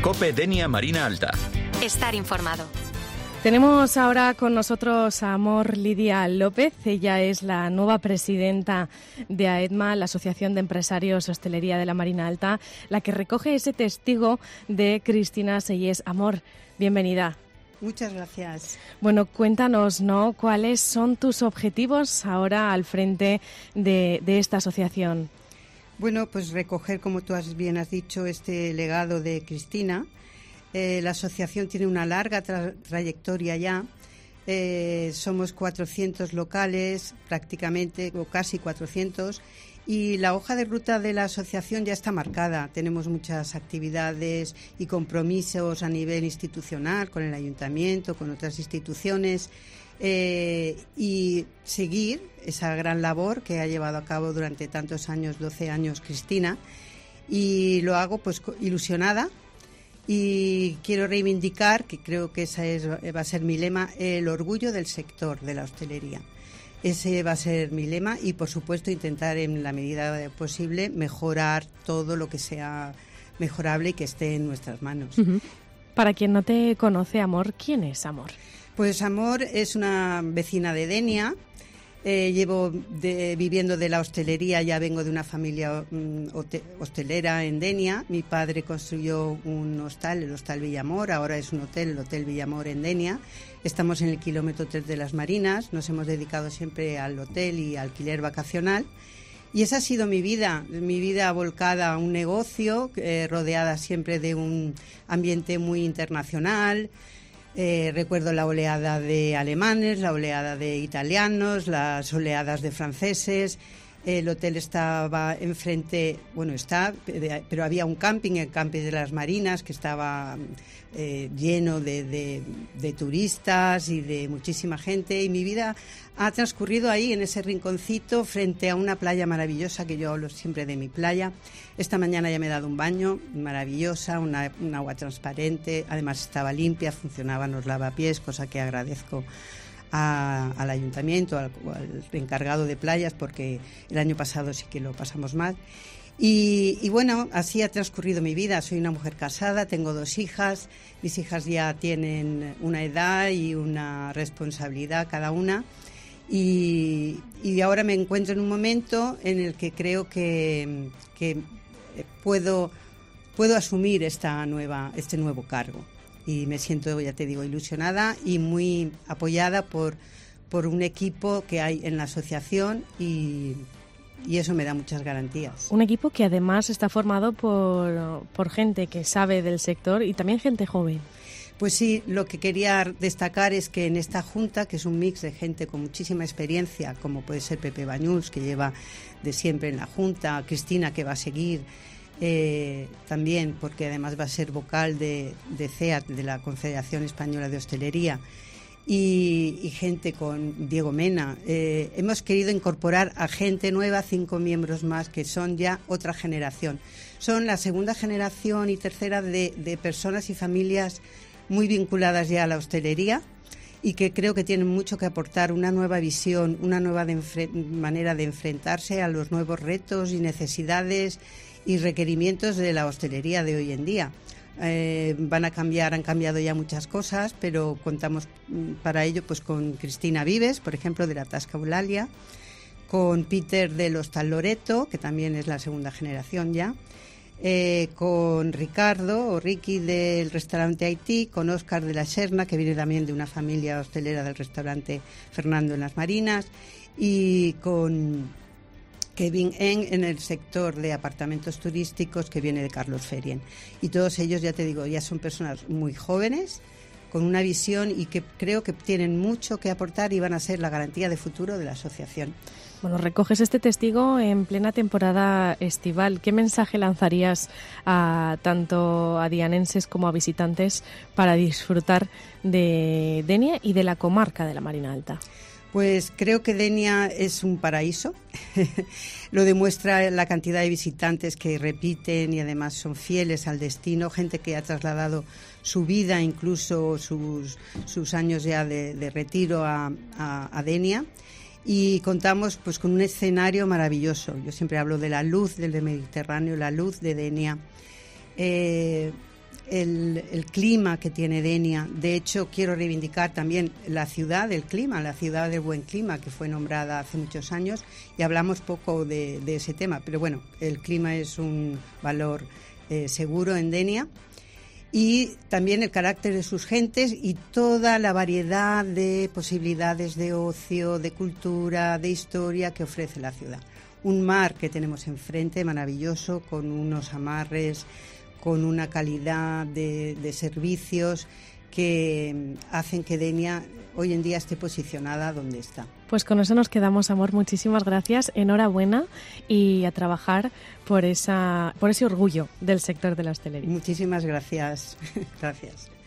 COPE Denia Marina Alta. Estar informado. Tenemos ahora con nosotros a Amor Lidia López. Ella es la nueva presidenta de AEDMA, la Asociación de Empresarios Hostelería de la Marina Alta, la que recoge ese testigo de Cristina Sellés. Amor, bienvenida. Muchas gracias. Bueno, cuéntanos, ¿no?, cuáles son tus objetivos ahora al frente de esta asociación. Bueno, pues recoger, como tú bien has dicho, este legado de Cristina. La asociación tiene una larga trayectoria ya. Somos 400 locales, prácticamente, o casi 400, y la hoja de ruta de la asociación ya está marcada. Tenemos muchas actividades y compromisos a nivel institucional, con el ayuntamiento, con otras instituciones, y seguir esa gran labor que ha llevado a cabo durante tantos años, 12 años, Cristina, y lo hago pues ilusionada. Y quiero reivindicar, que creo que va a ser mi lema, el orgullo del sector de la hostelería. Ese va a ser mi lema y, por supuesto, intentar en la medida posible mejorar todo lo que sea mejorable y que esté en nuestras manos. Uh-huh. Para quien no te conoce, Amor, ¿quién es Amor? Pues Amor es una vecina de Denia. Llevo viviendo de la hostelería, ya vengo de una familia hostelera en Denia. Mi padre construyó un hostal, el Hostal Villamor, ahora es un hotel, el Hotel Villamor en Denia. Estamos en el kilómetro 3 de las Marinas, nos hemos dedicado siempre al hotel y alquiler vacacional. Y esa ha sido mi vida volcada a un negocio, rodeada siempre de un ambiente muy internacional. Recuerdo la oleada de alemanes, la oleada de italianos, las oleadas de franceses. El hotel estaba enfrente, pero había un camping, el camping de las Marinas, que estaba lleno de turistas y de muchísima gente. Y mi vida ha transcurrido ahí, en ese rinconcito, frente a una playa maravillosa, que yo hablo siempre de mi playa. Esta mañana ya me he dado un baño, maravillosa, un agua transparente, además estaba limpia, funcionaban los lavapiés, cosa que agradezco al ayuntamiento, al encargado de playas, porque el año pasado sí que lo pasamos mal. Y bueno, así ha transcurrido mi vida. Soy una mujer casada, tengo 2 hijas, mis hijas ya tienen una edad y una responsabilidad cada una. Y ahora me encuentro en un momento en el que creo que puedo asumir este nuevo cargo. Y me siento, ya te digo, ilusionada y muy apoyada por un equipo que hay en la asociación y eso me da muchas garantías. Un equipo que además está formado por gente que sabe del sector y también gente joven. Pues sí, lo que quería destacar es que en esta junta, que es un mix de gente con muchísima experiencia, como puede ser Pepe Bañuls, que lleva de siempre en la junta, Cristina, que va a seguir también, porque además va a ser vocal de CEAT, de la Confederación Española de Hostelería, y gente con Diego Mena. Hemos querido incorporar a gente nueva, 5 miembros más, que son ya otra generación. Son la segunda generación y tercera de personas y familias muy vinculadas ya a la hostelería y que creo que tienen mucho que aportar, una nueva visión, una nueva manera de enfrentarse a los nuevos retos y necesidades y requerimientos de la hostelería de hoy en día. Han cambiado ya muchas cosas, pero contamos para ello pues con Cristina Vives, por ejemplo, de la Tasca Eulalia, con Peter del Hostal Loreto, que también es la segunda generación ya, con Ricardo o Ricky del restaurante Haití, con Óscar de la Serna, que viene también de una familia hostelera del restaurante Fernando en las Marinas, y con Kevin en el sector de apartamentos turísticos, que viene de Carlos Ferien. Y todos ellos, ya te digo, ya son personas muy jóvenes, con una visión y que creo que tienen mucho que aportar y van a ser la garantía de futuro de la asociación. Bueno, recoges este testigo en plena temporada estival. ¿Qué mensaje lanzarías tanto a dianenses como a visitantes para disfrutar de Denia y de la comarca de la Marina Alta? Pues creo que Denia es un paraíso. Lo demuestra la cantidad de visitantes que repiten y además son fieles al destino, gente que ha trasladado su vida, incluso sus años ya de retiro a Denia. Y contamos pues con un escenario maravilloso. Yo siempre hablo de la luz del Mediterráneo, la luz de Denia. el clima que tiene Denia. De hecho, quiero reivindicar también la ciudad del clima, la ciudad del buen clima, que fue nombrada hace muchos años, y hablamos poco de ese tema, pero bueno, el clima es un valor seguro en Denia. Y también el carácter de sus gentes y toda la variedad de posibilidades de ocio, de cultura, de historia que ofrece la ciudad. Un mar que tenemos enfrente maravilloso, con unos amarres, con una calidad de servicios que hacen que Denia hoy en día esté posicionada donde está. Pues con eso nos quedamos, Amor. Muchísimas gracias, enhorabuena y a trabajar por ese orgullo del sector de la hostelería. Muchísimas gracias. Gracias.